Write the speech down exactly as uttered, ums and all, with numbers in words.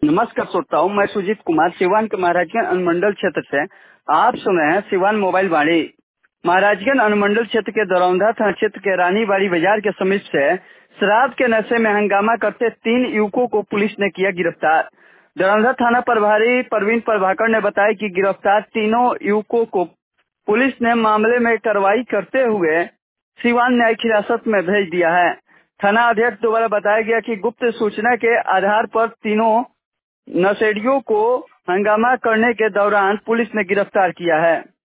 नमस्कार श्रोताओं, मैं सुजीत कुमार सिवान के महाराजगंज अनुमंडल क्षेत्र से। आप सुन रहे हैं सिवान मोबाइल वाणी। महाराजगंज अनुमंडल क्षेत्र के दरौंधा थाना क्षेत्र के रानीबाड़ी बाजार के समीप से शराब के नशे में हंगामा करते तीन युवकों को पुलिस ने किया गिरफ्तार। दरौंधा थाना प्रभारी प्रवीण प्रभाकर ने बताया कि गिरफ्तार तीनों युवकों को पुलिस ने मामले में कार्रवाई करते हुए सिवान न्यायिक हिरासत में भेज दिया है। थाना अध्यक्ष द्वारा बताया गया कि गुप्त सूचना के आधार पर तीनों नशेड़ियों को हंगामा करने के दौरान पुलिस ने गिरफ्तार किया है।